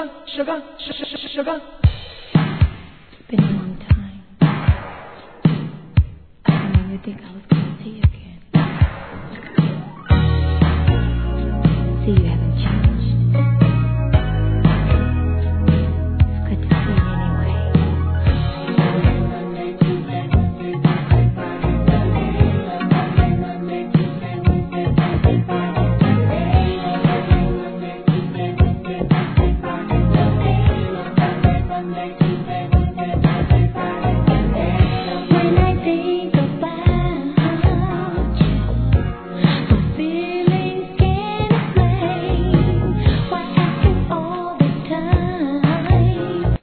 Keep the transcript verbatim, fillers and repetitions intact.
sugar, sugar, sugar, sugar. It's been a long time. I didn't even think I was going to see you again. See, you haven't